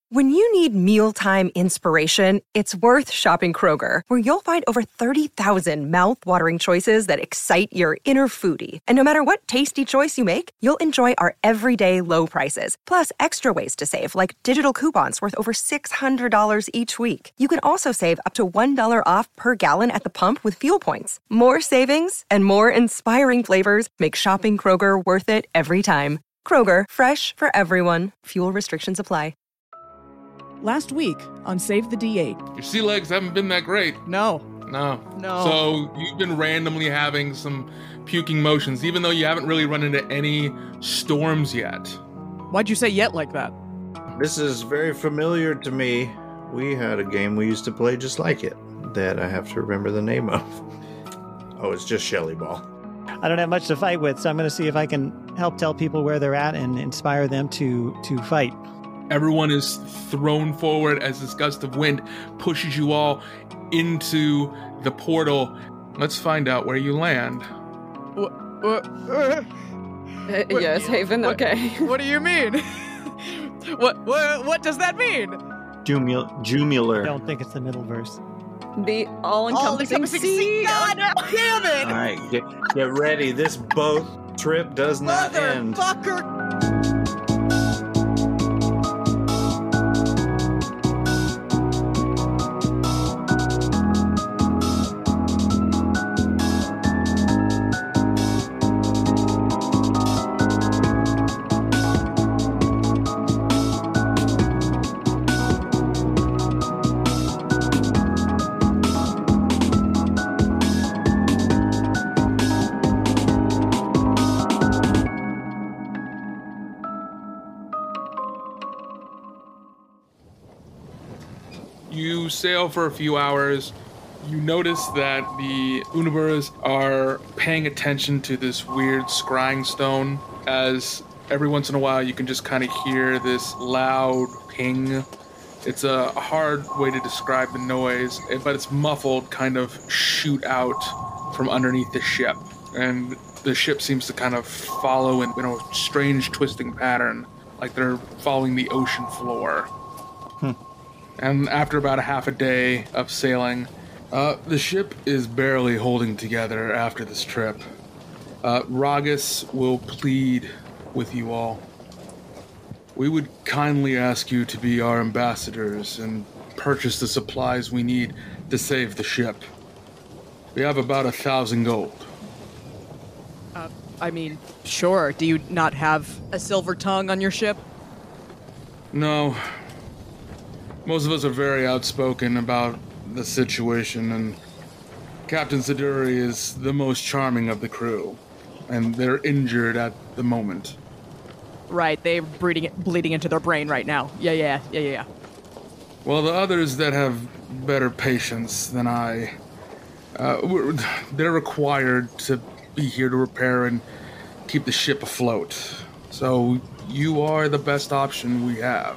When you need mealtime inspiration, it's worth shopping Kroger, where you'll find over 30,000 mouth-watering choices that excite your inner foodie. And no matter what tasty choice you make, you'll enjoy our everyday low prices, plus extra ways to save, like digital coupons worth over $600 each week. You can also save up to $1 off per gallon at the pump with fuel points. More savings and more inspiring flavors make shopping Kroger worth it every time. Kroger, fresh for everyone. Fuel restrictions apply. Last week on Save the D8. Your sea legs haven't been that great. No. So you've been randomly having some puking motions, even though you haven't really run into any storms yet. Why'd you say yet like that? This is very familiar to me. We had a game we used to play just like it that I have to remember the name of. Oh, it's just Shelly Ball. I don't have much to fight with, so I'm going to see if I can help tell people where they're at and inspire them to fight. Everyone is thrown forward as this gust of wind pushes you all into the portal. Let's find out where you land. Yes, Haven, okay. What do you mean? What does that mean? Jumular. I don't think it's the middle verse. The all-encompassing sea. God damn it! All right, get ready. This boat trip does not end. Motherfucker! You sail for a few hours. You notice that the Unaburas are paying attention to this weird scrying stone, as every once in a while you can just kind of hear this loud ping. It's a hard way to describe the noise, but it's muffled, kind of shoot out from underneath the ship. And the ship seems to kind of follow in a strange twisting pattern, like they're following the ocean floor. And after about a half a day of sailing, the ship is barely holding together after this trip. Ragus will plead with you all. We would kindly ask you to be our ambassadors and purchase the supplies we need to save the ship. We have about 1,000 gold. I mean, sure. Do you not have a silver tongue on your ship? No. Most of us are very outspoken about the situation, and Captain Siduri is the most charming of the crew, and they're injured at the moment. Right, they're bleeding into their brain right now. Yeah. Well, the others that have better patience than I, they're required to be here to repair and keep the ship afloat. So you are the best option we have.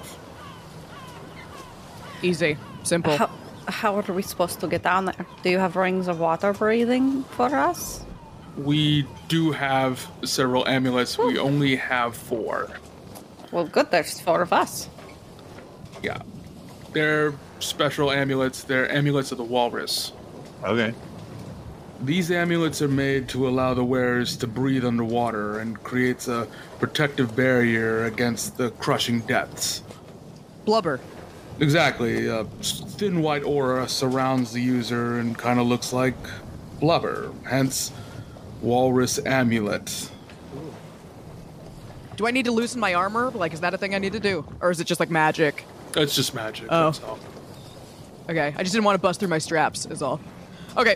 Easy. Simple. How are we supposed to get down there? Do you have rings of water breathing for us? We do have several amulets. We only have 4. Well, good. There's 4 of us. Yeah. They're special amulets. They're amulets of the walrus. Okay. These amulets are made to allow the wearers to breathe underwater and creates a protective barrier against the crushing depths. Blubber. Exactly. A thin white aura surrounds the user and kind of looks like blubber, hence walrus amulet. Do I need to loosen my armor? Like, is that a thing I need to do? Or is it just like magic? It's just magic, Oh. that's all. Okay, I just didn't want to bust through my straps, is all. Okay.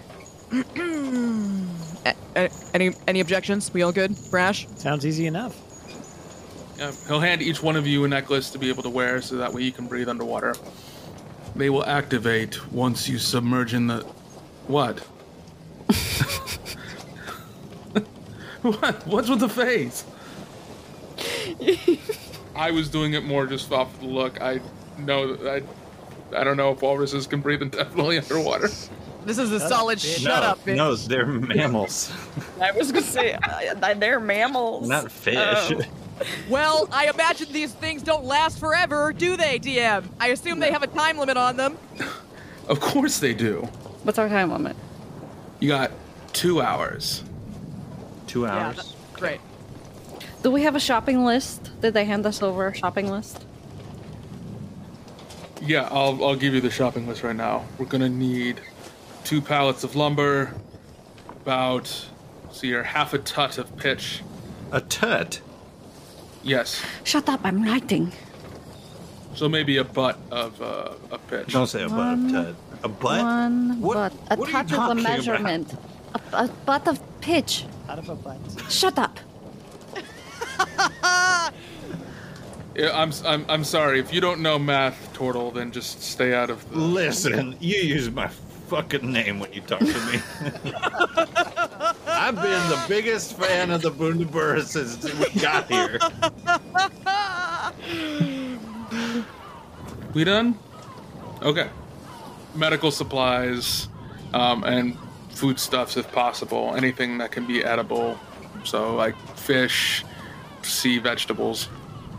Any objections? We all good? Brash? Sounds easy enough. Yeah, he'll hand each one of you a necklace to be able to wear so that way you can breathe underwater. They will activate once you submerge in the... What? What's with the face? I was doing it more just off the look. I don't know if walruses can breathe indefinitely underwater. This is a solid shut up, bitch. No, they're mammals. I was going to say, they're mammals. Not fish. Oh. Well, I imagine these things don't last forever, do they, DM? I assume they have a time limit on them. Of course they do. What's our time limit? You got 2 hours. 2 Yeah, hours. that's great. Do we have a shopping list? Did they hand us over a shopping list? Yeah, I'll give you the shopping list right now. We're gonna need 2 pallets of lumber, about, see here, half a tut of pitch. A tut. Yes. Shut up, I'm writing. So maybe a butt of pitch. Don't say a butt, a tut. A butt? One What- butt. A what are you touch is a talking about? measurement. A butt of pitch. Out of a butt. Shut up. Yeah, I'm sorry. If you don't know math, Tortle, then just stay out of the... Listen, you use my fucking name when you talk to me. I've been the biggest fan of the Bundaburra since we got here. We done? Okay. Medical supplies, and foodstuffs if possible. Anything that can be edible. So, like fish, sea vegetables.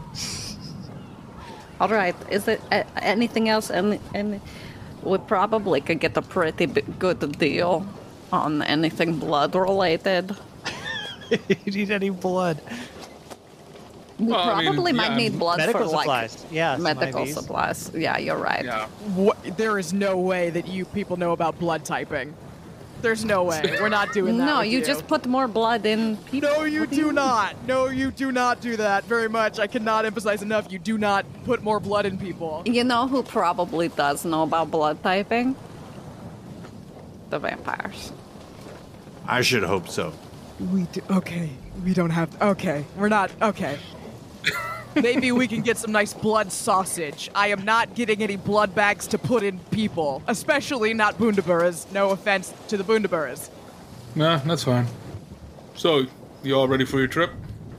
All right. Is it anything else? And we probably could get a pretty good deal on anything blood related. You need any blood? We Well, I mean, probably might yeah, need blood medical for supplies. Yeah, some medical IVs. supplies. Yeah, you're right. Yeah. There is no way that you people know about blood typing. There's no way. We're not doing that. No, with you just put more blood in people. No, you do not. No, you do not do that very much. I cannot emphasize enough. You do not put more blood in people. You know who probably does know about blood typing? The vampires. I should hope so. We do. Okay. We don't have. Okay. We're not. Okay. Maybe we can get some nice blood sausage. I am not getting any blood bags to put in people, especially not Bundaburras. No offense to the Bundaburras. Nah, that's fine. So, you all ready for your trip?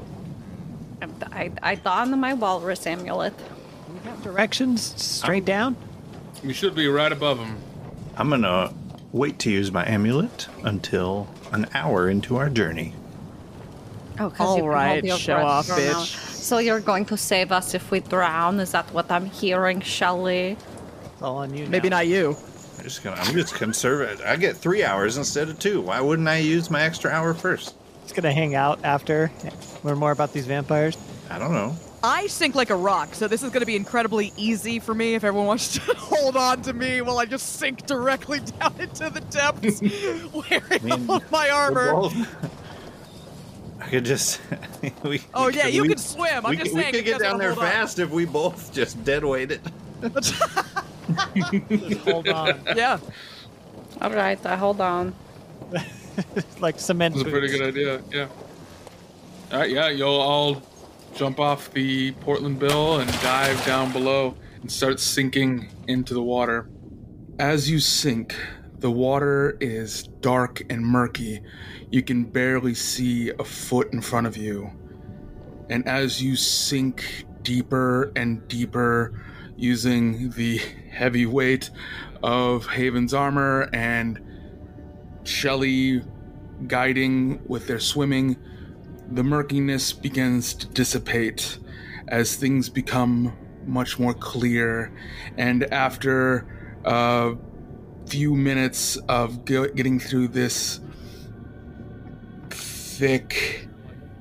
I donned my walrus amulet. We got directions straight down. You should be right above them. I'm gonna wait to use my amulet until an hour into our journey. Oh, 'cause All you can right, hold your show breath off, for an hour. bitch. So you're going to save us if we drown? Is that what I'm hearing, Shelley? It's all on you now. Maybe not you. I'm just conservative. I get 3 hours instead of 2. Why wouldn't I use my extra hour first? Just gonna hang out after, learn more about these vampires. I don't know. I sink like a rock, so this is going to be incredibly easy for me if everyone wants to hold on to me while I just sink directly down into the depths wearing all of my armor. I could just. Oh, yeah, you can swim. I'm just we saying. could you get guys down gotta there hold on. fast if we both just dead weight it. Hold on. Yeah. All right, hold on. Like cement That's a pretty boots. good idea, yeah. Alright, yeah, you'll all jump off the Portland Bill and dive down below and start sinking into the water. As you sink, the water is dark and murky. You can barely see a foot in front of you. And as you sink deeper and deeper, using the heavy weight of Haven's armor and Shelley guiding with their swimming, the murkiness begins to dissipate as things become much more clear. And after a few minutes of getting through this thick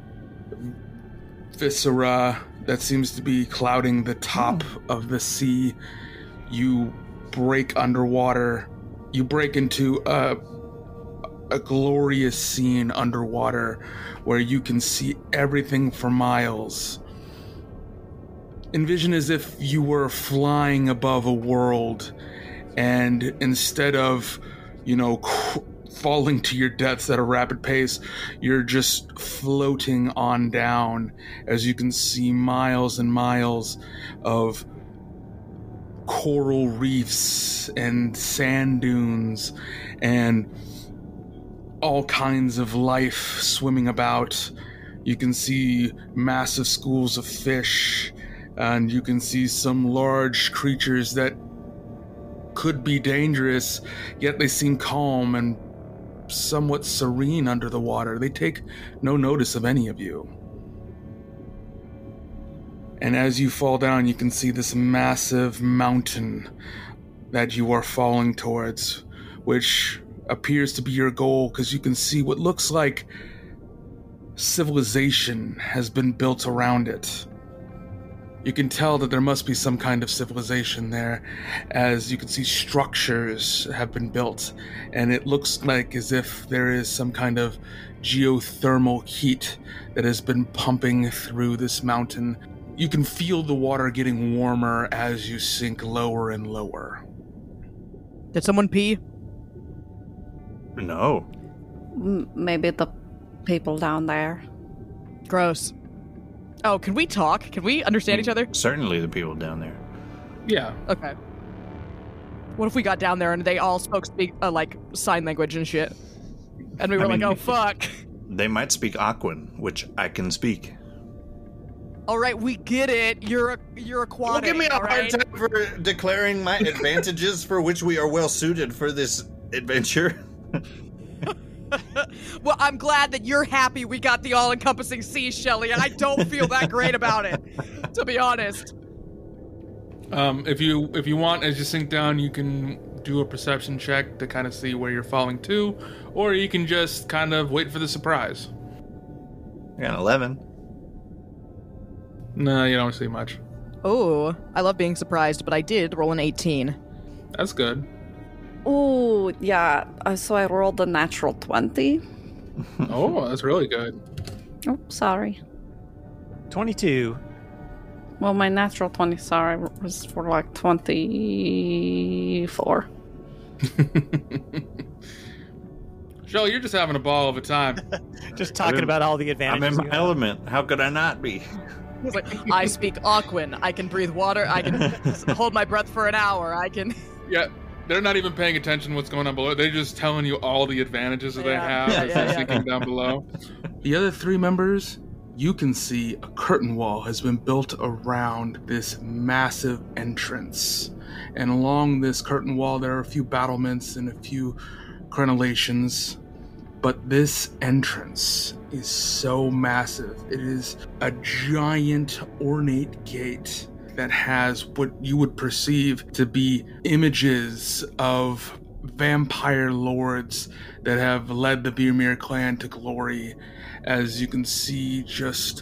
viscera that seems to be clouding the top of the sea, you break underwater. You break into a glorious scene underwater where you can see everything for miles. Envision as if you were flying above a world, and instead of, falling to your deaths at a rapid pace, you're just floating on down as you can see miles and miles of coral reefs and sand dunes and all kinds of life swimming about. You can see massive schools of fish, and you can see some large creatures that could be dangerous, yet they seem calm and somewhat serene under the water. They take no notice of any of you. And as you fall down, you can see this massive mountain that you are falling towards, which appears to be your goal because you can see what looks like civilization has been built around it. You can tell that there must be some kind of civilization there, as you can see structures have been built, and it looks like as if there is some kind of geothermal heat that has been pumping through this mountain. You can feel the water getting warmer as you sink lower and lower. Did someone pee? No. Maybe the people down there. Gross. Oh, can we talk? Can we understand each other? Certainly the people down there. Yeah. Okay. What if we got down there and they all spoke like sign language and shit? And we were like, oh, fuck. They might speak Aquan, which I can speak. All right, we get it. You're aquatic. Don't give me a all hard right? time for declaring my advantages for which we are well suited for this adventure. Well, I'm glad that you're happy we got the all-encompassing sea, Shelly, and I don't feel that great about it, to be honest. If you want, as you sink down, you can do a perception check to kind of see where you're falling to, or you can just kind of wait for the surprise. I got an 11. No, you don't see much. Oh, I love being surprised, but I did roll an 18. That's good. Oh, yeah. So I rolled a natural 20. Oh, that's really good. Oh, sorry. 22. Well, my natural 20, sorry, was for like 24. Shelley, you're just having a ball of a time. Just talking about all the I'm advantages. in my element. How could I not be? It's like, I speak Aquan. I can breathe water. I can hold my breath for an hour. I can... Yeah, they're not even paying attention to what's going on below. They're just telling you all the advantages that they have as they're sinking down below. The other three members, you can see a curtain wall has been built around this massive entrance. And along this curtain wall, there are a few battlements and a few crenellations. But this entrance is so massive. It is a giant, ornate gate that has what you would perceive to be images of vampire lords that have led the Birmir clan to glory. As you can see, just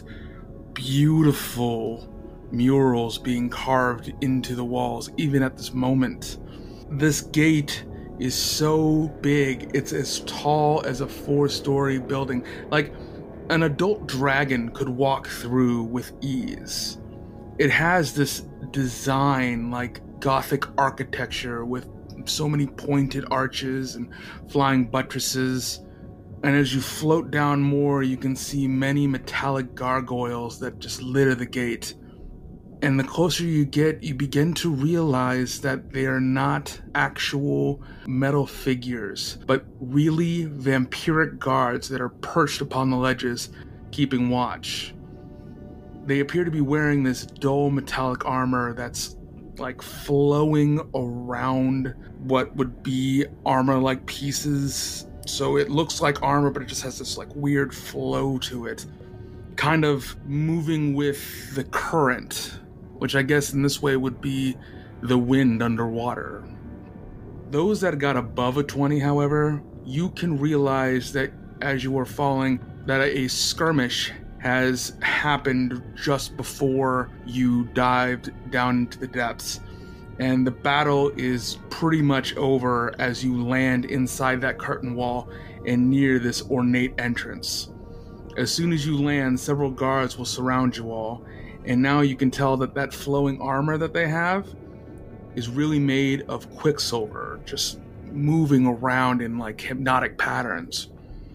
beautiful murals being carved into the walls, even at this moment. This gate is so big, it's as tall as a 4-story building. Like, an adult dragon could walk through with ease. It has this design like Gothic architecture with so many pointed arches and flying buttresses. And as you float down more, you can see many metallic gargoyles that just litter the gate. And the closer you get, you begin to realize that they are not actual metal figures, but really vampiric guards that are perched upon the ledges, keeping watch. They appear to be wearing this dull metallic armor that's like flowing around what would be armor-like pieces. So it looks like armor, but it just has this like weird flow to it. Kind of moving with the current, which I guess in this way would be the wind underwater. Those that got above a 20, however, you can realize that as you are falling, that a skirmish has happened just before you dived down into the depths. And the battle is pretty much over as you land inside that curtain wall and near this ornate entrance. As soon as you land, several guards will surround you all, and now you can tell that that flowing armor that they have is really made of quicksilver, just moving around in like hypnotic patterns.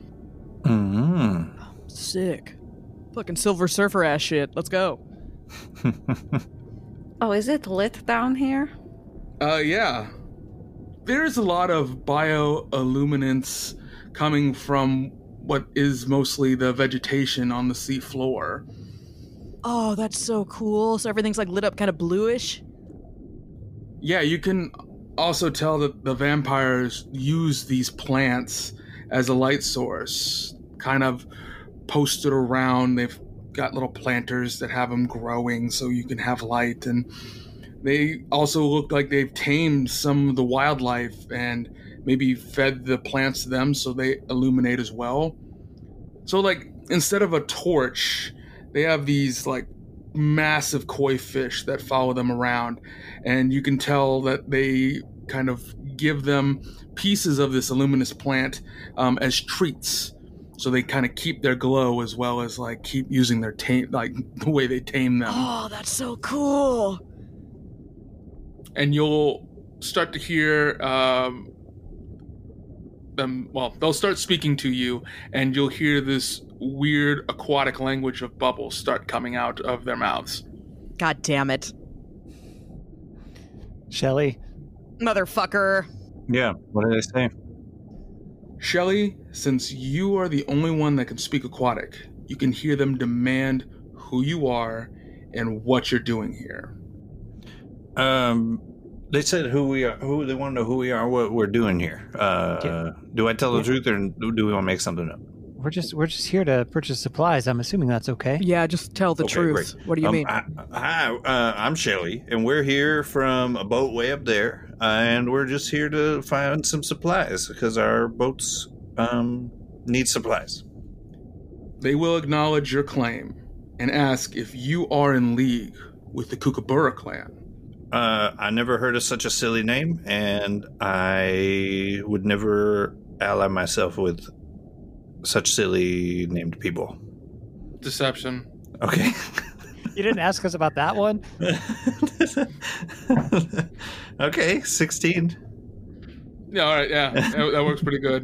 Sick. Fucking Silver Surfer ass shit. Let's go. Oh, is it lit down here? Yeah. There's a lot of bioluminescence coming from what is mostly the vegetation on the sea floor. Oh, that's so cool. So everything's like lit up kind of bluish? Yeah, you can also tell that the vampires use these plants as a light source, kind of posted around. They've got little planters that have them growing so you can have light. And they also look like they've tamed some of the wildlife and maybe fed the plants to them so they illuminate as well. So, like, instead of a torch, they have these, like, massive koi fish that follow them around. And you can tell that they kind of give them pieces of this illuminous plant as treats. So they kind of keep their glow as well as, like, keep using their the way they tame them. Oh, that's so cool. And you'll start to hear they'll start speaking to you, and you'll hear this weird aquatic language of bubbles start coming out of their mouths. God damn it. Shelly. Motherfucker. Yeah, what did I say? Shelly, since you are the only one that can speak aquatic, you can hear them demand who you are and what you're doing here. They said who we are. Who they want to know who we are, what we're doing here. Do I tell the truth, or do we want to make something up? We're just here to purchase supplies. I'm assuming that's okay. Yeah, just tell the truth. Great. What do you mean? Hi, I'm Shelly, and we're here from a boat way up there, and we're just here to find some supplies because our boats need supplies. They will acknowledge your claim and ask if you are in league with the Kookaburra clan. I never heard of such a silly name, and I would never ally myself with such silly named people. Deception. Okay. You didn't ask us about that one? Okay, 16. Yeah, all right, yeah. That works pretty good.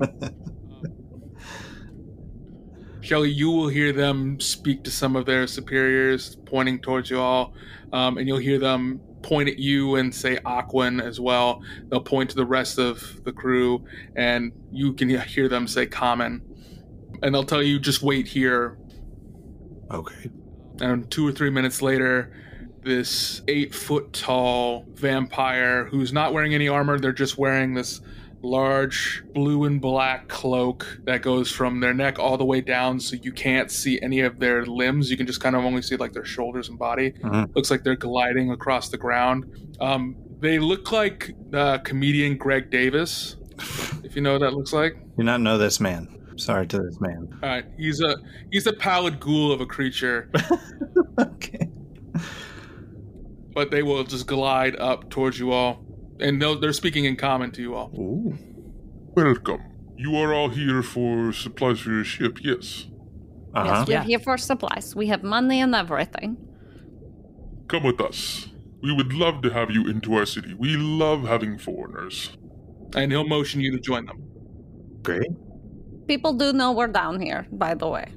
Shelly, you will hear them speak to some of their superiors, pointing towards you all, and you'll hear them point at you and say Aquan as well. They'll point to the rest of the crew, and you can hear them say Common. And they'll tell you, just wait here. Okay. And 2 or 3 minutes later, this 8-foot-tall vampire who's not wearing any armor, they're just wearing this large blue and black cloak that goes from their neck all the way down, so you can't see any of their limbs. You can just kind of only see like their shoulders and body. Mm-hmm. Looks like they're gliding across the ground. They look like comedian Greg Davis, if you know what that looks like. Do not know this man. Sorry to this man. All right, he's a pallid ghoul of a creature. Okay. But they will just glide up towards you all, and they're speaking in common to you all. Ooh. Welcome. You are all here for supplies for your ship, yes? Uh-huh. Yes, we're here for supplies. We have money and everything. Come with us. We would love to have you into our city. We love having foreigners. And he'll motion you to join them. Great. People do know we're down here, by the way.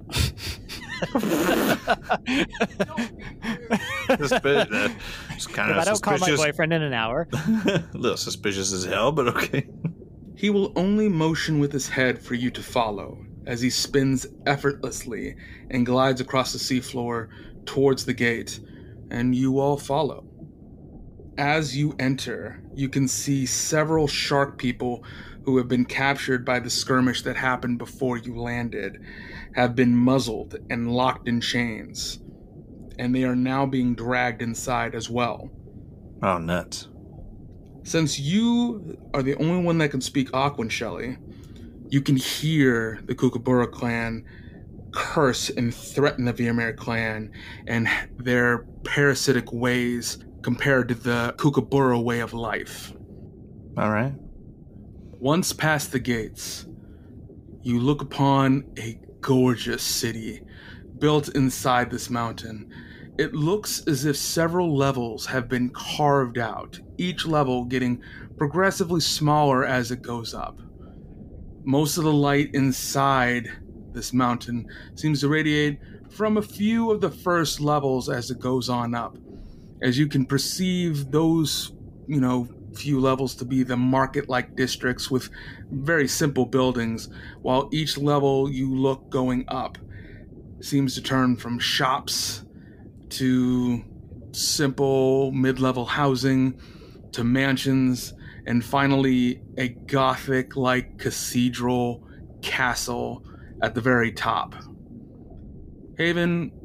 It's kind If I don't call my boyfriend in an hour. A little suspicious as hell, but okay. He will only motion with his head for you to follow as he spins effortlessly and glides across the seafloor towards the gate, and you all follow. As you enter, you can see several shark people who have been captured by the skirmish that happened before you landed, have been muzzled and locked in chains, and they are now being dragged inside as well. Oh, nuts. Since you are the only one that can speak Aquan, Shelly, you can hear the Kookaburra clan curse and threaten the Viamere clan and their parasitic ways compared to the Kookaburra way of life. All right. Once past the gates, you look upon a gorgeous city built inside this mountain. It looks as if several levels have been carved out, each level getting progressively smaller as it goes up. Most of the light inside this mountain seems to radiate from a few of the first levels as it goes on up. As you can perceive those, few levels to be the market-like districts with very simple buildings, while each level you look going up seems to turn from shops to simple mid-level housing to mansions, and finally a Gothic-like cathedral castle at the very top. Haven,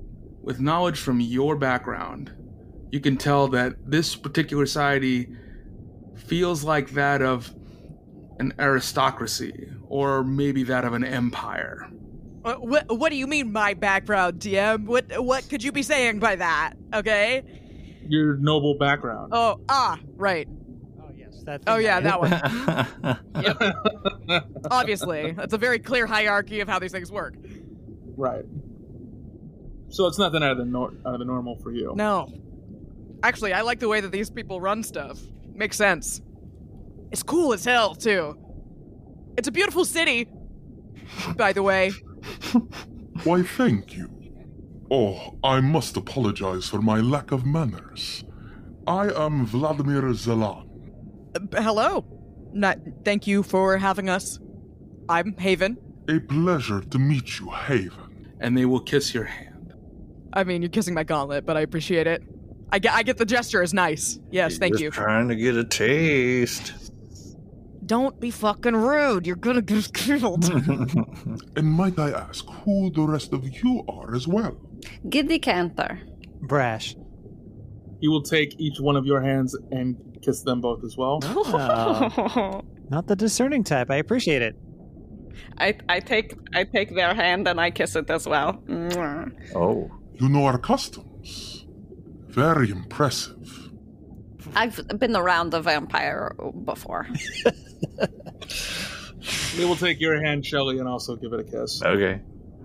with knowledge from your background, you can tell that this particular society feels like that of an aristocracy, or maybe that of an empire. What do you mean, my background, DM? What could you be saying by that? Okay. Your noble background. Right. Oh, yes. That That one. Yep. Obviously, that's a very clear hierarchy of how these things work. Right. So it's nothing out of the normal for you. No. Actually, I like the way that these people run stuff. Makes sense. It's cool as hell, too. It's a beautiful city, by the way. Why, thank you. Oh, I must apologize for my lack of manners. I am Vladimir Zelan. Hello. Thank you for having us. I'm Haven. A pleasure to meet you, Haven. And they will kiss your hand. I mean, you're kissing my gauntlet, but I appreciate it. I get the gesture is nice. Yes, thank you. Just trying to get a taste. Don't be fucking rude. You're gonna get killed. And might I ask who the rest of you are as well? Giddy Cantor. Brash. He will take each one of your hands and kiss them both as well. Oh, not the discerning type. I appreciate it. I take their hand and I kiss it as well. Mwah. Oh. You know our customs. Very impressive. I've been around the vampire before. They will take your hand, Shelly, and also give it a kiss. Okay.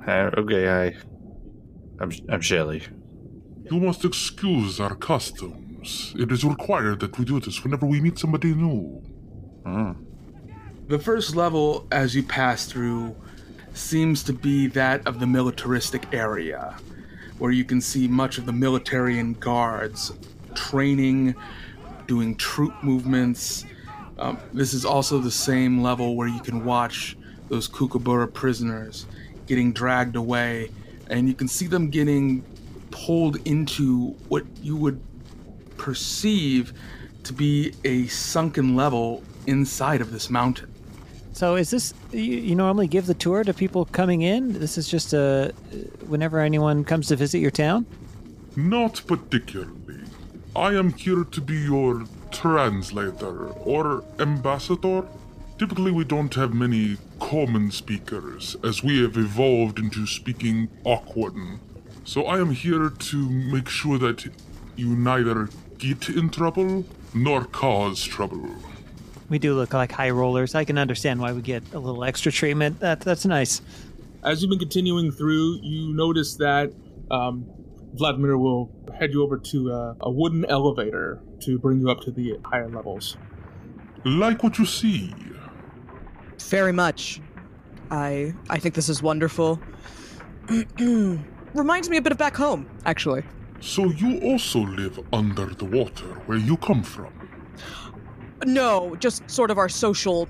I'm Shelly. You must excuse our customs. It is required that we do this whenever we meet somebody new. The first level, as you pass through, seems to be that of the militaristic area, where you can see much of the military and guards training, doing troop movements. This is also the same level where you can watch those Kookaburra prisoners getting dragged away, and you can see them getting pulled into what you would perceive to be a sunken level inside of this mountain. So is this, you normally give the tour to people coming in? This is just whenever anyone comes to visit your town? Not particularly. I am here to be your translator or ambassador. Typically we don't have many common speakers, as we have evolved into speaking Aquan. So I am here to make sure that you neither get in trouble nor cause trouble. We do look like high rollers. I can understand why we get a little extra treatment. That's nice. As you've been continuing through, you notice that Vladimir will head you over to a wooden elevator to bring you up to the higher levels. Like what you see. Very much. I think this is wonderful. Reminds me a bit of back home, actually. So you also live under the water where you come from? No, just sort of our social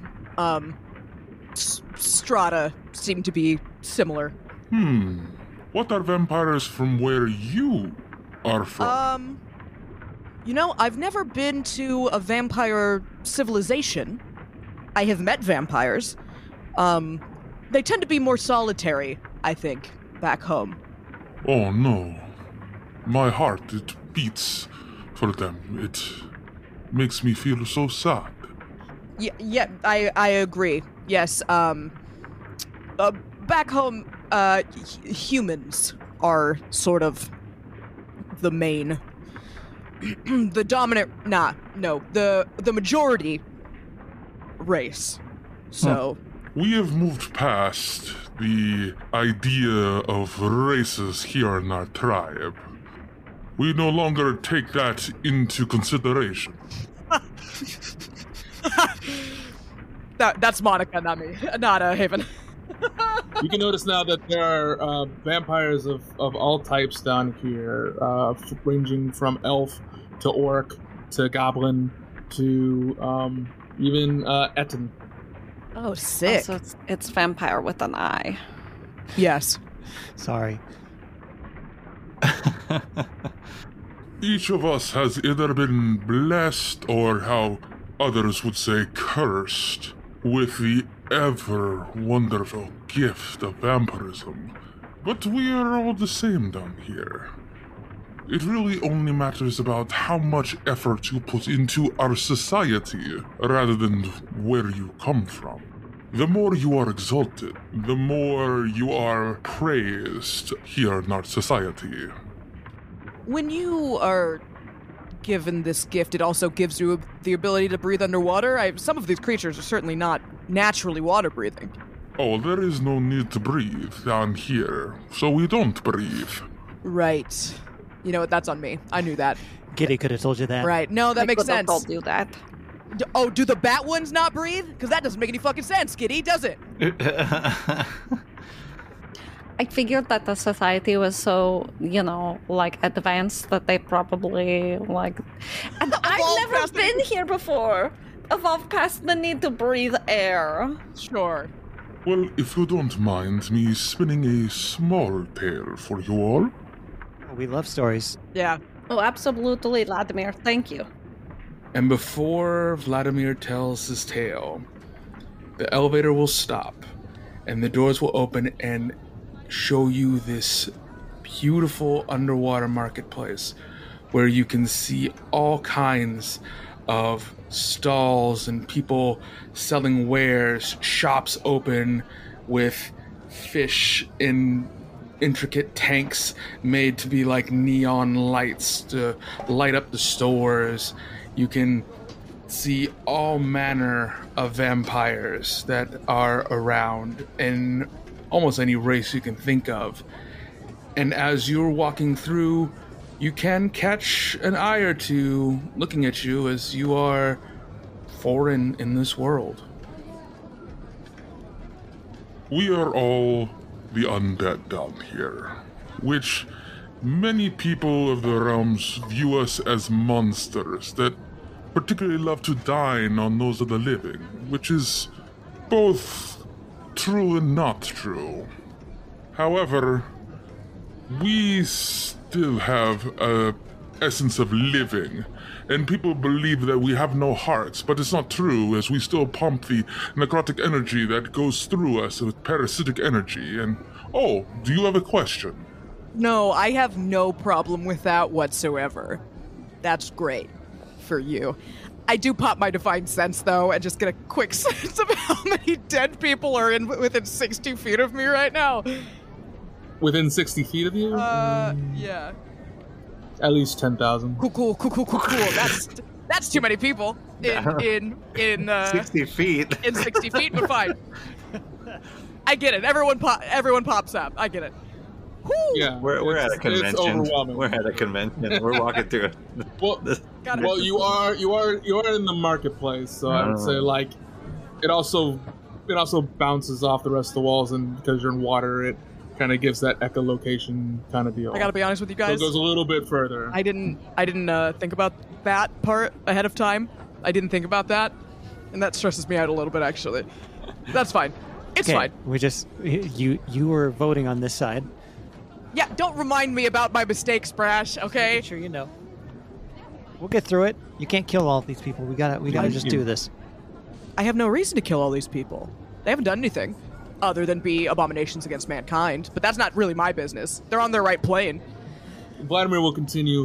strata seem to be similar. What are vampires from where you are from? I've never been to a vampire civilization. I have met vampires. They tend to be more solitary, I think, back home. Oh no. My heart, it beats for them. It makes me feel so sad. Yeah, I agree. Yes, back home, humans are sort of the main, the dominant, the majority race. So... We have moved past the idea of races here in our tribe. We no longer take that into consideration. That's Monica, not me. Not Haven. You can notice now that there are vampires of all types down here, ranging from elf to orc to goblin to even Etten. Oh, sick. So it's vampire with an eye. Yes. Sorry. Each of us has either been blessed or, how others would say, cursed with the ever wonderful gift of vampirism. But we are all the same down here. It really only matters about how much effort you put into our society rather than where you come from. The more you are exalted, the more you are praised here in our society. When you are given this gift, it also gives you the ability to breathe underwater. Some of these creatures are certainly not naturally water breathing. Oh, there is no need to breathe down here, so we don't breathe. Right. You know what? That's on me. I knew that. Giddy could have told you that. Right. No, that makes sense. I told you that. Do the bat ones not breathe? Because that doesn't make any fucking sense, Giddy, does it? I figured that the society was so, advanced that they probably, And I've never been here before. Evolved past the need to breathe air. Sure. Well, if you don't mind me spinning a small tale for you all. We love stories. Yeah. Oh, absolutely, Vladimir. Thank you. And before Vladimir tells his tale, the elevator will stop and the doors will open and show you this beautiful underwater marketplace where you can see all kinds of stalls and people selling wares, shops open with fish in intricate tanks made to be like neon lights to light up the stores. You can see all manner of vampires that are around in almost any race you can think of. And as you're walking through, you can catch an eye or two looking at you as you are foreign in this world. We are all the undead down here, which many people of the realms view us as monsters that particularly love to dine on those of the living, which is both true and not true. However, we still have a essence of living, and people believe that we have no hearts, but it's not true, as we still pump the necrotic energy that goes through us with parasitic energy. And oh, do you have a question? No, I have no problem with that whatsoever. That's great for you. I do pop my divine sense, though, and just get a quick sense of how many dead people are within 60 feet of me right now. Within 60 feet of you? Yeah. At least 10,000. Cool. That's too many people in 60 feet. In 60 feet, but fine. I get it. Everyone pops up. I get it. Whew. Yeah, We're at a convention. It's overwhelming. We're at a convention. We're walking through it. Well, you are in the marketplace, so I would say it also bounces off the rest of the walls, and because you're in water, it kind of gives that echolocation kind of deal. I gotta be honest with you guys. So it goes a little bit further. I didn't think about that part ahead of time. I didn't think about that, and that stresses me out a little bit, actually. That's fine. It's fine. We just you were voting on this side. Yeah, don't remind me about my mistakes, Brash. Okay. Making sure you know. We'll get through it. You can't kill all these people. We gotta just do this. I have no reason to kill all these people. They haven't done anything other than be abominations against mankind. But that's not really my business. They're on their right plane. Vladimir will continue.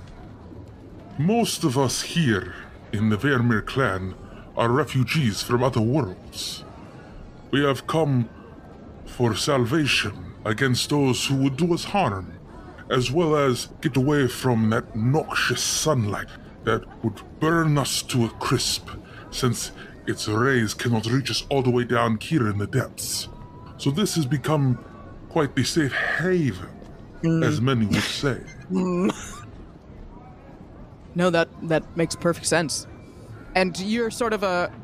Most of us here in the Vermeer clan are refugees from other worlds. We have come for salvation against those who would do us harm, as well as get away from that noxious sunlight that would burn us to a crisp, since its rays cannot reach us all the way down here in the depths. So this has become quite the safe haven, as many would say. No, that makes perfect sense. And you're sort of a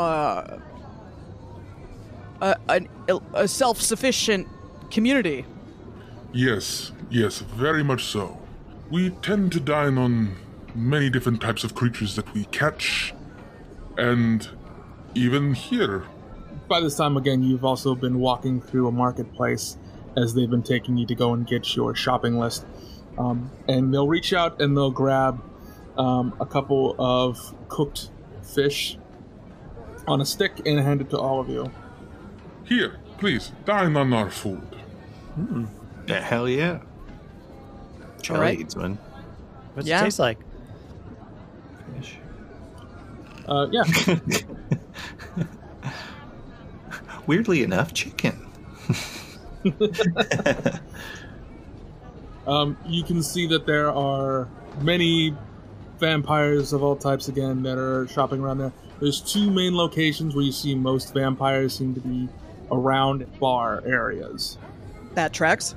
self-sufficient community. Yes, very much so. We tend to dine on many different types of creatures that we catch, and even here. By this time, again, you've also been walking through a marketplace as they've been taking you to go and get your shopping list. And they'll reach out and they'll grab a couple of cooked fish on a stick and hand it to all of you. Here, please, dine on our food. Hell yeah. Charlie right. eats one. What's Yeah. it taste like? Yeah. Weirdly enough, chicken. You can see that there are many vampires of all types again that are shopping around there. There's two main locations where you see most vampires seem to be around bar areas. That tracks.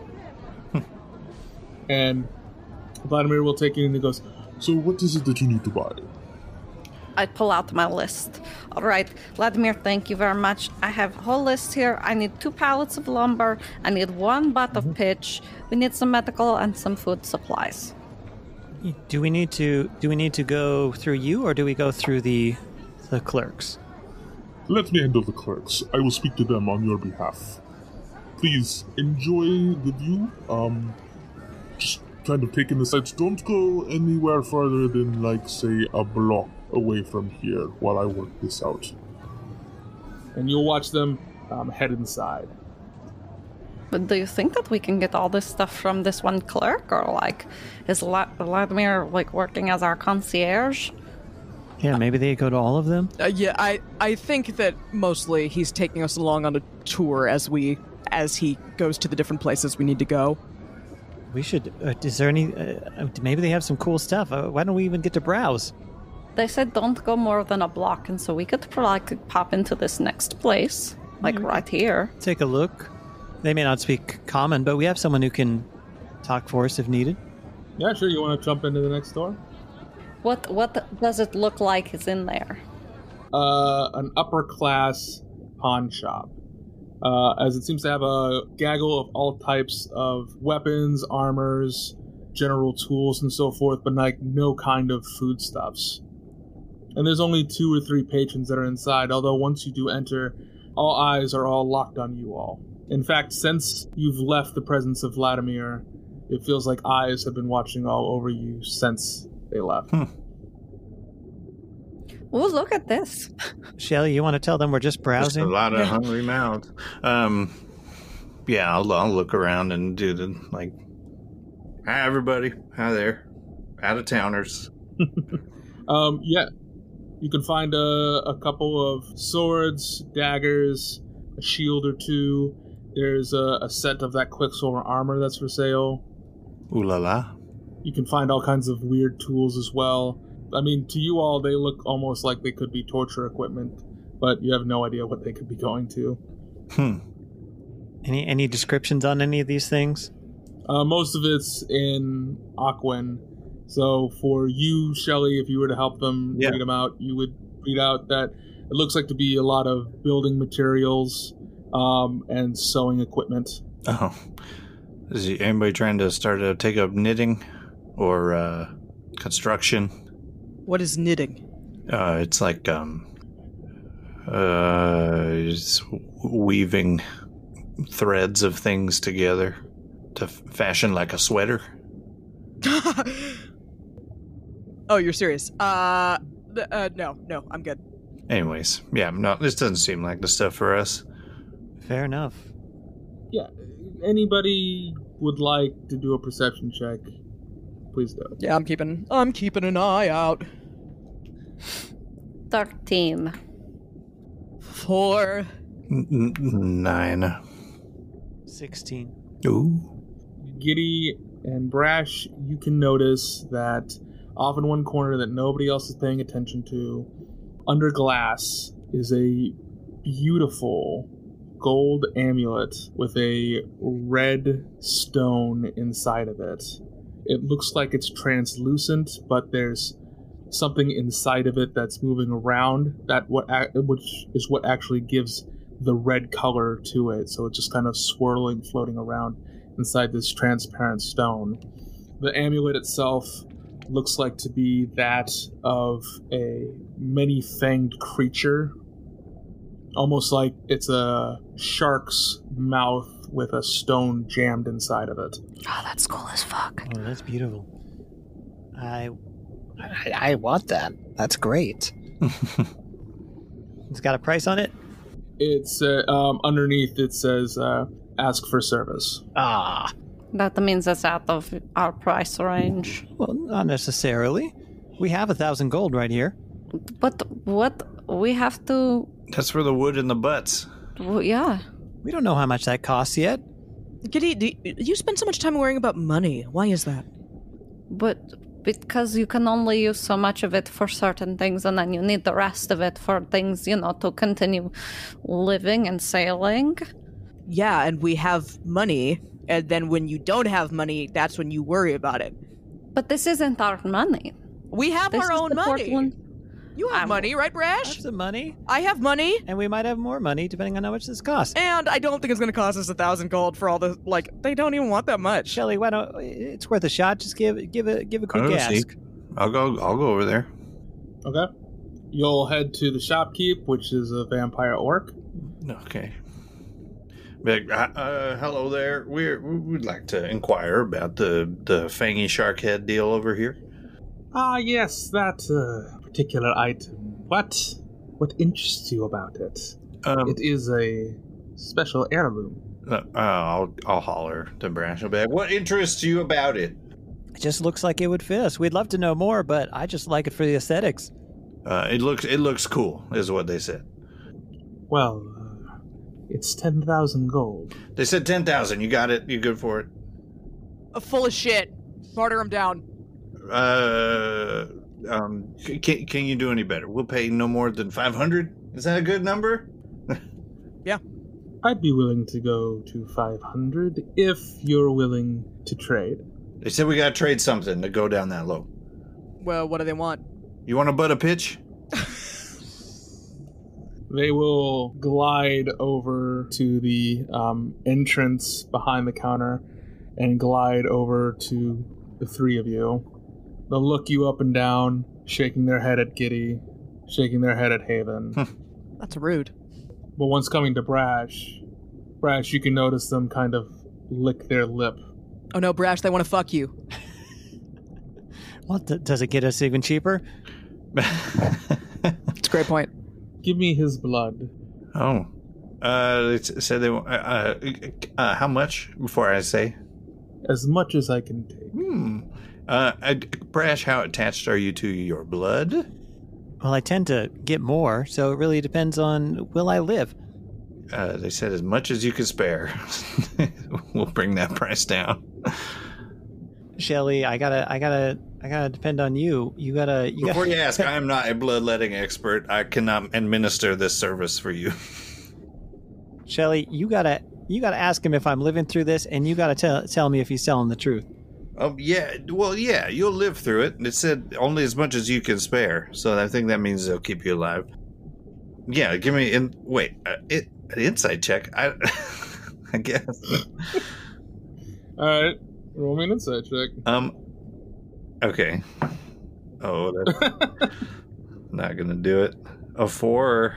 And Vladimir will take you and he goes, So what is it that you need to buy? I pull out my list. All right, Vladimir, thank you very much. I have a whole list here. I need 2 pallets of lumber. I need 1 butt of pitch. We need some medical and some food supplies. Do we need to go through you, or do we go through the clerks? Let me handle the clerks. I will speak to them on your behalf. Please enjoy the view. Just kind of take in the sights. Don't go anywhere farther than, like, say, a block away from here while I work this out. and you'll watch them head inside. But do you think that we can get all this stuff from this one clerk, or like is Vladimir like working as our concierge? Yeah, maybe they go to all of them. Yeah, I think that mostly he's taking us along on a tour as he goes to the different places we need to go. We should. Is there any? Maybe they have some cool stuff. Why don't we even get to browse? They said don't go more than a block, and so we could pop into this next place, like right here. Take a look. They may not speak common, but we have someone who can talk for us if needed. Yeah, sure. You want to jump into the next door? What does it look like is in there? An upper class pawn shop. As it seems to have a gaggle of all types of weapons, armors, general tools, and so forth, but like no kind of foodstuffs. And there's only 2 or 3 patrons that are inside, although once you do enter, all eyes are all locked on you all. In fact, since you've left the presence of Vladimir, it feels like eyes have been watching all over you since they left. Oh, look at this. Shelly, you want to tell them we're just Just browsing? a lot of hungry mouths. Yeah, I'll look around and do the, like, hi, everybody. Hi there. Out-of-towners. Yeah. You can find a couple of swords, daggers, a shield or 2. There's a set of that Quicksilver armor that's for sale. Ooh la la. You can find all kinds of weird tools as well. I mean, to you all, they look almost like they could be torture equipment, but you have no idea what they could be going to. Any descriptions on any of these things? Most of it's in Aquan. So for you, Shelly, if you were to help them read them out, you would read out that it looks like to be a lot of building materials and sewing equipment. Oh. Is anybody trying to take up knitting or construction? What is knitting? It's like it's weaving threads of things together to fashion like a sweater. Oh, you're serious? No, I'm good. Anyways, yeah, no, this doesn't seem like the stuff for us. Fair enough. Yeah. Anybody would like to do a perception check? Please do. Yeah, I'm keeping an eye out. 13. 4. 9. 16. Ooh. Giddy and Brash, you can notice that off in one corner that nobody else is paying attention to, under glass, is a beautiful gold amulet with a red stone inside of it. It looks like it's translucent, but there's something inside of it that's moving around, which is what actually gives the red color to it. So it's just kind of swirling, floating around inside this transparent stone. The amulet itself looks like to be that of a many-fanged creature, almost like it's a shark's mouth with a stone jammed inside of it. Oh, that's cool as fuck. Oh, that's beautiful. I want that. That's great. It's got a price on it? It's underneath it says ask for service. Ah. That means it's out of our price range. Well, not necessarily. We have 1,000 gold right here. But what we have to... That's for the wood and the butts. Yeah. We don't know how much that costs yet. Giddy, you spend so much time worrying about money. Why is that? But because you can only use so much of it for certain things, and then you need the rest of it for things, to continue living and sailing. Yeah, and we have money, and then when you don't have money, that's when you worry about it. But this isn't our money. We have our own money. Portland. You have money, right, I Brash? have some money, I have money. and we might have more money depending on how much this costs. And I don't think it's going to cost us 1,000 gold for all the, they don't even want that much. Shelly, why don't it's worth a shot? Just give a quick I'll go ask. see. I'll go over there. Okay. You'll head to the shopkeep, which is a vampire orc. Okay. Hello there. We'd like to inquire about the fangy shark head deal over here. Ah, yes, that particular item. What interests you about it? It is a special heirloom. I'll holler to Brash. I'll be like, what interests you about it? It just looks like it would fit us. We'd love to know more, but I just like it for the aesthetics. It looks cool, is what they said. Well, it's 10,000 gold. They said 10,000. You got it. You good for it? Full of shit. Barter him down. Can you do any better? We'll pay no more than 500. Is that a good number? Yeah. I'd be willing to go to 500 if you're willing to trade. They said we gotta trade something to go down that low. Well, what do they want? You want to butt a pitch? They will glide over to the entrance behind the counter and glide over to the three of you. They'll look you up and down, shaking their head at Giddy, shaking their head at Haven. That's rude. But once coming to Brash, you can notice them kind of lick their lip. Oh no, Brash, they want to fuck you. What does it get us even cheaper? It's a great point. Give me his blood. Oh. They said they want... how much before I say? As much as I can take. Brash, how attached are you to your blood? Well, I tend to get more, so it really depends on will I live. They said as much as you can spare. We'll bring that price down. Shelly, I gotta depend on you. Before you ask, I am not a bloodletting expert. I cannot administer this service for you. Shelly, you gotta ask him if I'm living through this, and you gotta tell me if he's telling the truth. Oh yeah, well yeah, you'll live through it. It said only as much as you can spare, so I think that means they'll keep you alive. Yeah, give me an insight check. I guess. All right, roll me an insight check. Okay. Oh, that's not gonna do it. A 4.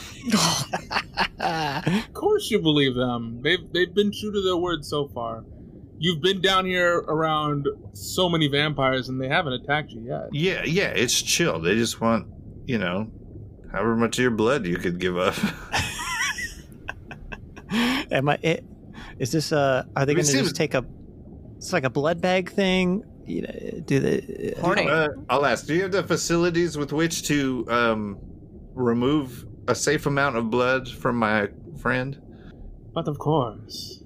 Of course you believe them. They've been true to their word so far. You've been down here around so many vampires and they haven't attacked you yet. Yeah, it's chill. They just want, however much of your blood you could give up. Is this are they going to just take it's like a blood bag thing? Do they? I'll ask. Do you have the facilities with which to remove a safe amount of blood from my friend? But of course.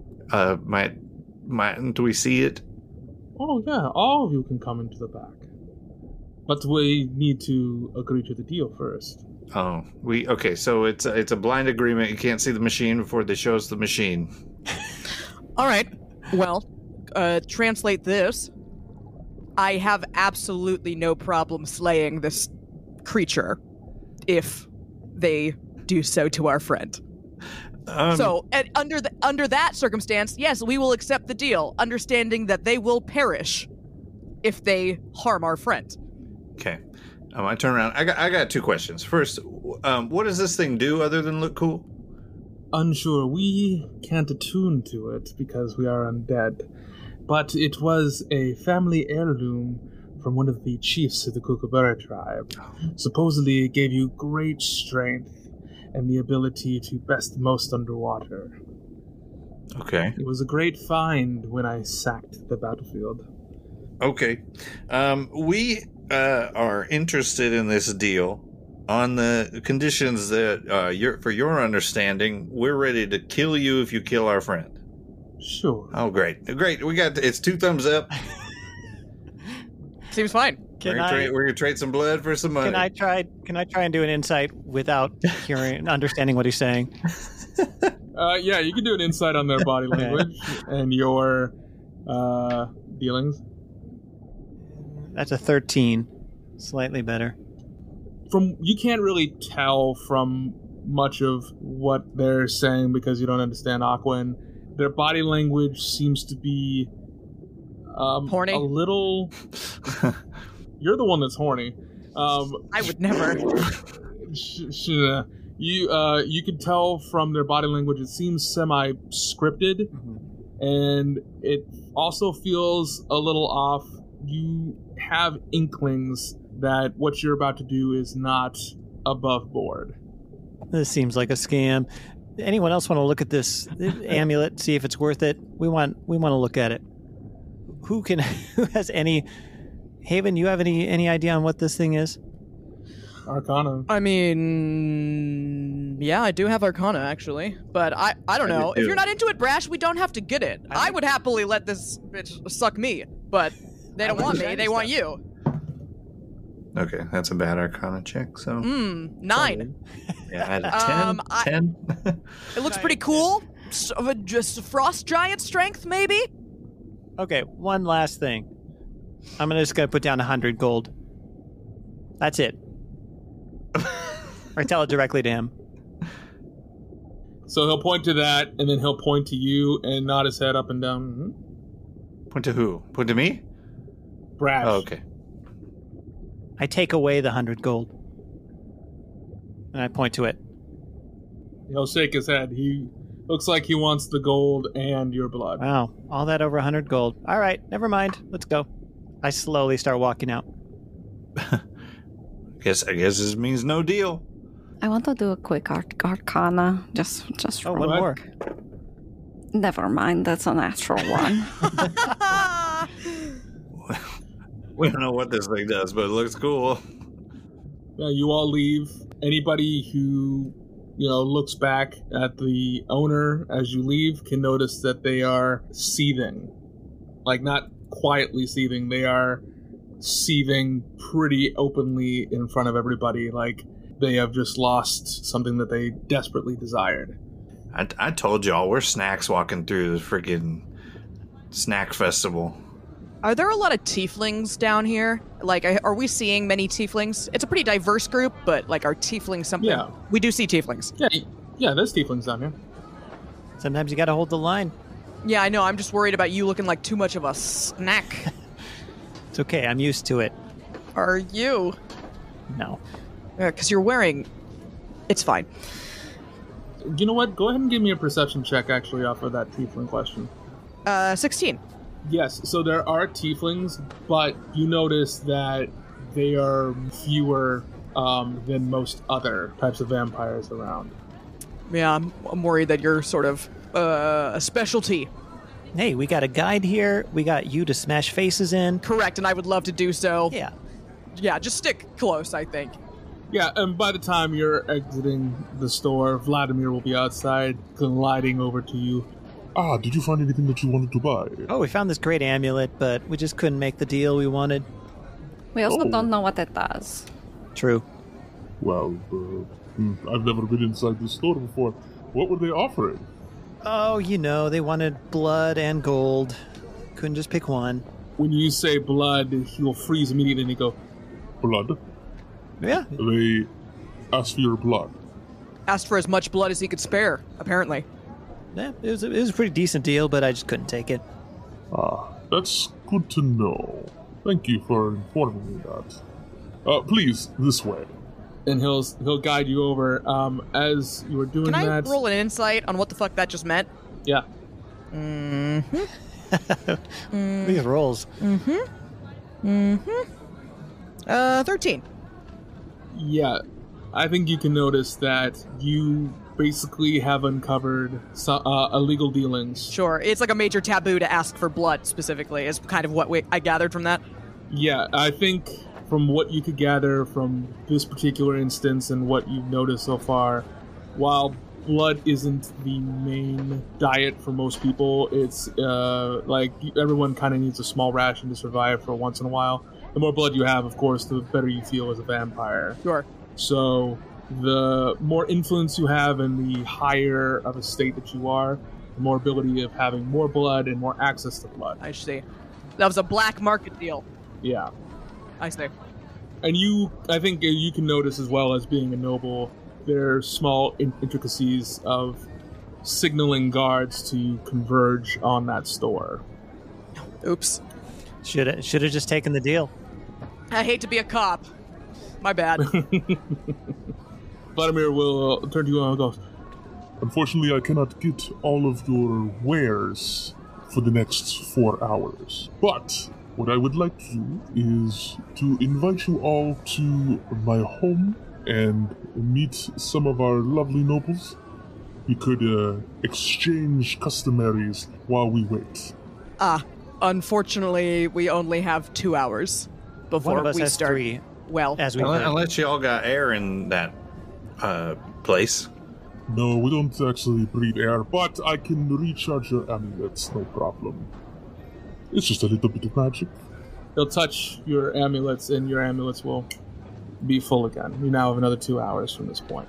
Do we see it? Oh yeah, all of you can come into the back. But we need to agree to the deal first. Oh, okay. So it's a blind agreement. You can't see the machine before they show us the machine. All right. Well, translate this. I have absolutely no problem slaying this creature if they do so to our friend. So, under that circumstance, yes, we will accept the deal, understanding that they will perish if they harm our friend. Okay. I turn around. I got 2 questions. First, what does this thing do other than look cool? Unsure. We can't attune to it because we are undead. But it was a family heirloom from one of the chiefs of the Kookaburra tribe. Supposedly, it gave you great strength and the ability to best most underwater. Okay. It was a great find when I sacked the battlefield. Okay. We are interested in this deal on the conditions that, for your understanding, we're ready to kill you if you kill our friend. Sure. Oh, great. Great. It's 2 thumbs up. Seems fine. We're gonna trade some blood for some money. Can I try and do an insight without understanding what he's saying? Yeah, you can do an insight on their body language and your dealings. That's a 13. Slightly better. You can't really tell from much of what they're saying because you don't understand Aquan. Their body language seems to be horny. A little. You're the one that's horny. I would never. You can tell from their body language. It seems semi-scripted, and it also feels a little off. You have inklings that what you're about to do is not above board. This seems like a scam. Anyone else want to look at this amulet, see if it's worth it? We want to look at it. Who has any... Haven, you have any idea on what this thing is? Arcana. I mean, yeah, I do have Arcana, actually. But I don't know. If you're not into it, Brash, we don't have to get it. I would happily let this bitch suck me, but they don't want me. They want you. Okay, that's a bad Arcana check, so... 9. Yeah, I had a 10. 10? It looks pretty cool. Just frost giant strength, maybe? Okay, one last thing. I'm just going to put down 100 gold. That's it. Or tell it directly to him. So he'll point to that, and then he'll point to you and nod his head up and down. Mm-hmm. Point to who? Point to me? Brash. Oh, okay. I take away the 100 gold. And I point to it. He'll shake his head. He looks like he wants the gold and your blood. Wow, all that over 100 gold. All right, never mind. Let's go. I slowly start walking out. I guess this means no deal. I want to do a quick Arcana. Just one more. Never mind, that's a natural one. We don't know what this thing does, but it looks cool. Yeah, you all leave. Anybody who, looks back at the owner as you leave can notice that they are seething. Like, not quietly seething. They are seething pretty openly in front of everybody. Like, they have just lost something that they desperately desired. I told y'all, we're snacks walking through the freaking snack festival. Are there a lot of tieflings down here? Like, are we seeing many tieflings? It's a pretty diverse group, but, like, are tieflings something? Yeah. We do see tieflings. Yeah, there's tieflings down here. Sometimes you gotta hold the line. Yeah, I know. I'm just worried about you looking like too much of a snack. It's okay. I'm used to it. Are you? No. Because you're wearing... It's fine. You know what? Go ahead and give me a perception check, actually, off of that tiefling question. 16. Yes, so there are tieflings, but you notice that they are fewer than most other types of vampires around. Yeah, I'm worried that you're sort of a specialty. Hey, we got a guide here. We got you to smash faces in. Correct, and I would love to do so. Yeah. Yeah, just stick close, I think. Yeah, and by the time you're exiting the store, Vladimir will be outside, gliding over to you. Ah, did you find anything that you wanted to buy? Oh, we found this great amulet, but we just couldn't make the deal we wanted. We also don't know what it does. True. Well, I've never been inside the store before. What were they offering? Oh, they wanted blood and gold. Couldn't just pick one. When you say blood, he'll freeze immediately and he go, Blood? Yeah. They asked for your blood. Asked for as much blood as he could spare, apparently. Yeah, it was a pretty decent deal, but I just couldn't take it. Ah, that's good to know. Thank you for informing me that. Please, this way. And he'll guide you over. As you were doing Can that... I roll an insight on what the fuck that just meant? Yeah. These rolls. 13. Yeah. I think you can notice that you basically have uncovered illegal dealings. Sure, it's like a major taboo to ask for blood specifically, is kind of what I gathered from that. Yeah, I think from what you could gather from this particular instance and what you've noticed so far, while blood isn't the main diet for most people, it's like everyone kind of needs a small ration to survive for once in a while. The more blood you have, of course, the better you feel as a vampire. Sure. So the more influence you have and the higher of a state that you are, the more ability of having more blood and more access to blood. I see. That was a black market deal. Yeah. I see. And I think you can notice as well as being a noble, there are small intricacies of signaling guards to converge on that store. Oops. Should have just taken the deal. I hate to be a cop. My bad. Vladimir will turn to you and goes, Unfortunately, I cannot get all of your wares for the next 4 hours. But what I would like to do is to invite you all to my home and meet some of our lovely nobles. We could exchange customaries while we wait. Unfortunately, we only have 2 hours before One of us we has start. 3. Well, As we Unless you all got air in that place. No, we don't actually breathe air, but I can recharge your amulets, no problem. It's just a little bit of magic. he'll touch your amulets and your amulets will be full again. You now have another 2 hours from this point.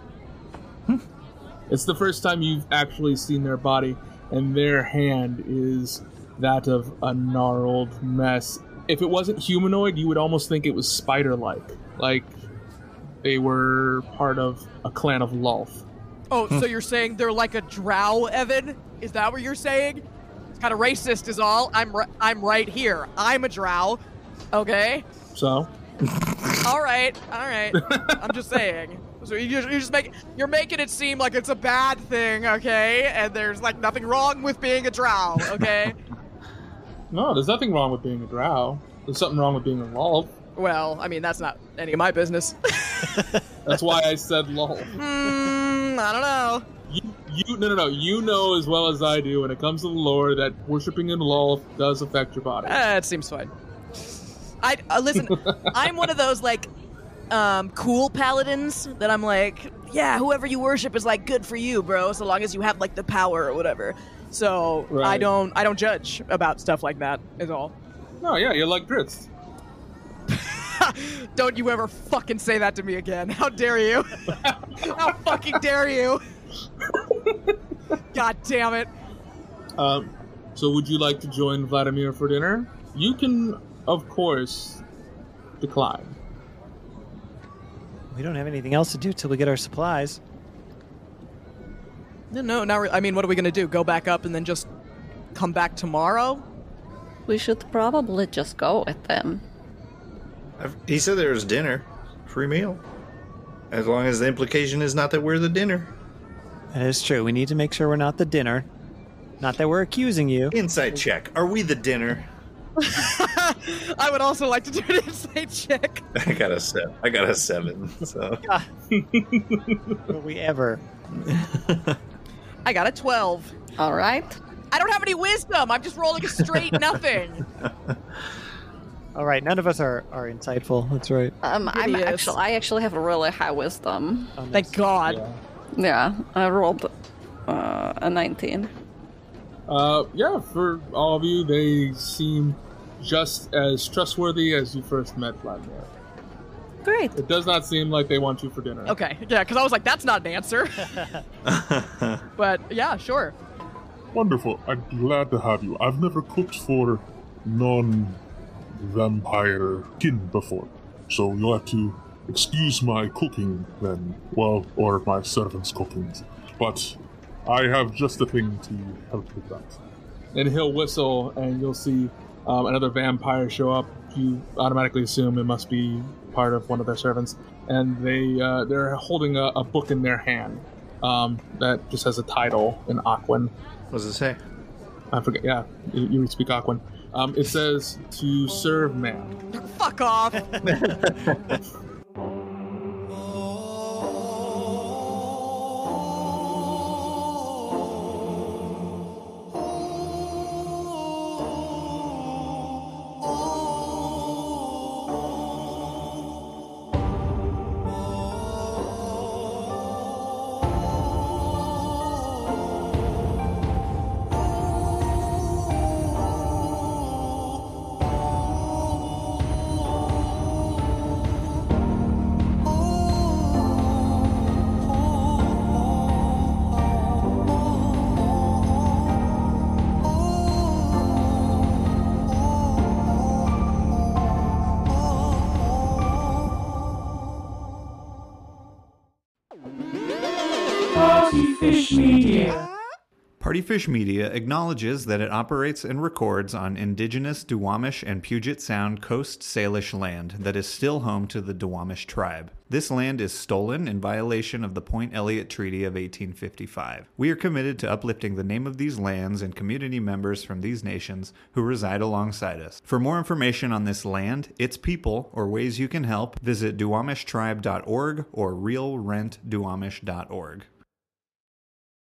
It's the first time you've actually seen their body, and their hand is that of a gnarled mess. If it wasn't humanoid, you would almost think it was spider-like. Like they were part of a clan of Lulth. Oh, so you're saying they're like a drow, Evan? Is that what you're saying? It's kind of racist is all. I'm right here. I'm a drow. Okay? So? All right. I'm just saying. So you're making it seem like it's a bad thing, okay? And there's like nothing wrong with being a drow, okay? No, there's nothing wrong with being a drow. There's something wrong with being a Lulth. Well, I mean, that's not any of my business. That's why I said Lulth. I don't know. No. You know as well as I do when it comes to the lore that worshipping in Lulth does affect your body. It seems fine. Listen, I'm one of those, like, cool paladins that I'm like, yeah, whoever you worship is, like, good for you, bro, so long as you have, like, the power or whatever. So, right. I don't judge about stuff like that, is all. No, yeah, you're like Dritz. Don't you ever fucking say that to me again. How dare you? How fucking dare you? God damn it. So would you like to join Vladimir for dinner? You can, of course, decline. We don't have anything else to do till we get our supplies. No, not really. I mean, what are we gonna do? Go back up and then just come back tomorrow? We should probably just go with them. He said there was dinner. Free meal. As long as the implication is not that we're the dinner. That is true. We need to make sure we're not the dinner. Not that we're accusing you. Insight check. Are we the dinner? I would also like to do an insight check. I got a 7. So. Will we ever? I got a 12. All right. I don't have any wisdom. I'm just rolling a straight nothing. All right, none of us are insightful. That's right. I actually have a really high wisdom. Oh, nice. Thank God. Yeah, I rolled a 19. Yeah, for all of you, they seem just as trustworthy as you first met Vladimir. Great. It does not seem like they want you for dinner. Okay, yeah, because I was like, that's not an answer. But yeah, sure. Wonderful. I'm glad to have you. I've never cooked for non-vampire kin before, so you'll have to excuse my cooking then. Well, or my servants' cooking. But I have just a thing to help with that. And he'll whistle, and you'll see another vampire show up. You automatically assume it must be part of one of their servants, and they're holding a book in their hand that just has a title in Aquan. What does it say? I forget. Yeah, you speak Aquan. It says to serve man. Fuck off. Partyfish Media. Partyfish Media acknowledges that it operates and records on indigenous Duwamish and Puget Sound Coast Salish land that is still home to the Duwamish tribe. This land is stolen in violation of the Point Elliott Treaty of 1855. We are committed to uplifting the name of these lands and community members from these nations who reside alongside us. For more information on this land, its people, or ways you can help, visit duwamishtribe.org or realrentduwamish.org.